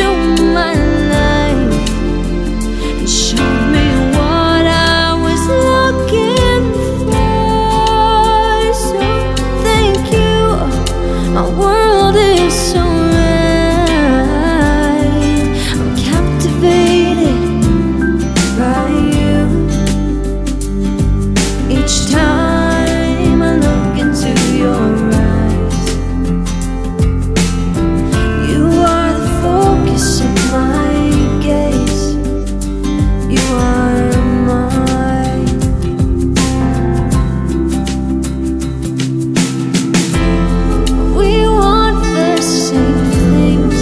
my life and showed me what I was looking for. So thank you, my world is so right. I'm captivated by you. Each time I look into your eyes, you are the focus of my gaze. You are mine. We want the same things,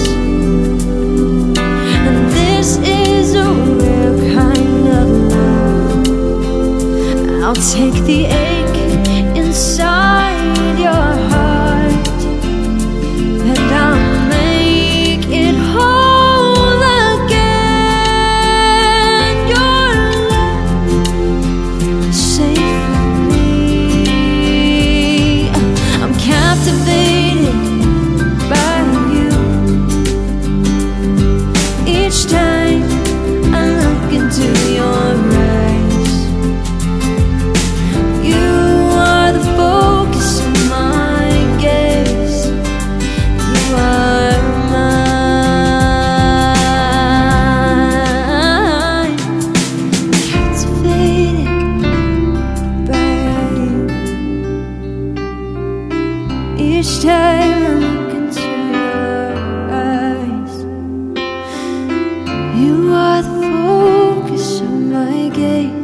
and this is a rare kind of love. I'll take the ache inside your heart, and I'll make it whole again. Your love safe with me. I'm captivated by you. Each time I look into your eyes, you are the focus of my gaze. You are mine. Captivated by you. Each time I look into your eyes, you are the focus of my gaze.